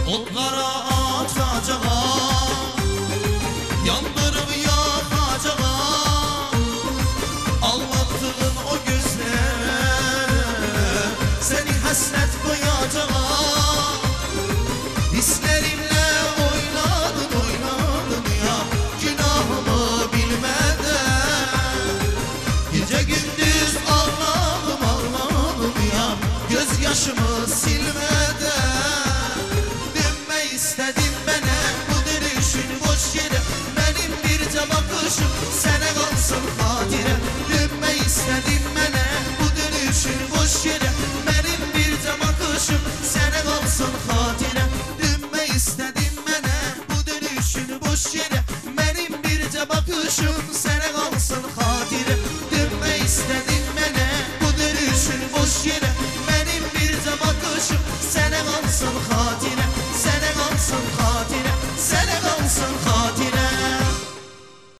Otlara atacağım, yandırıp yakacağım. Anlattığın o gözlere seni hasret koyacağım. Hislerimle oynadın oynadın ya, günahımı bilmeden. Gece gündüz ağladım ağladım ya, gözyaşımı silmeden. Dönme istedim bana bu dönüşün boş yere, benim birce bakışım sana kalsın hatire. Dönme istedim bana bu dönüşün boş yere, benim birce bakışım sana kalsın hatire. Dönme istedim bana bu dönüşün boş yere, benim birce bakışım